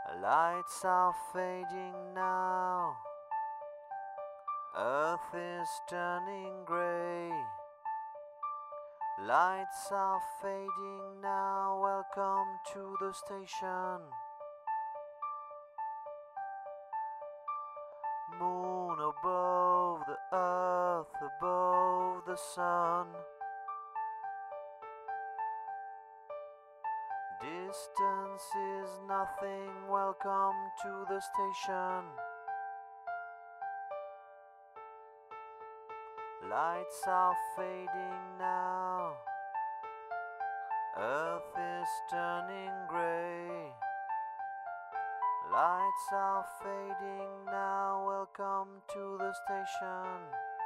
Lights are fading now, Earth is turning grey. Lights are fading now, welcome to the station. Moon above the earth, above the sun. Distance is nothing, welcome to the station. Lights are fading now, Earth is turning grey. Lights are fading now, welcome to the station.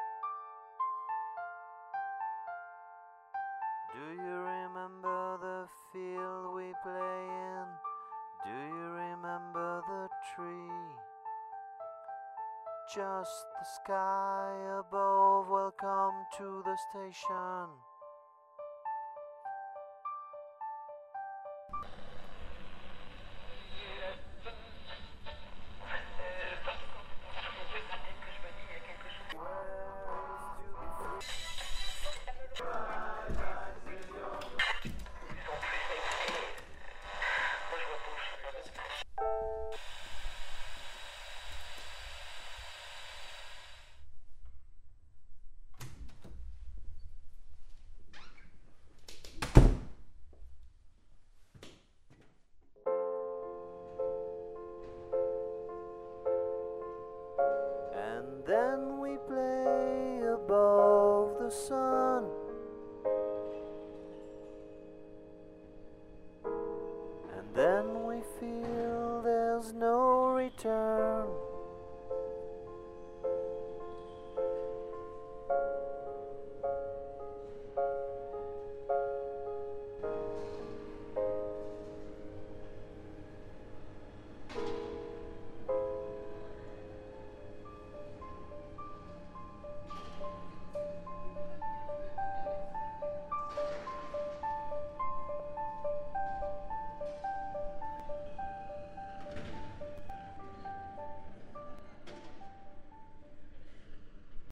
Do you remember the field we play in? Do you remember the tree? Just the sky above, welcome to the station. And then we play above the sun. And then we feel there's no return.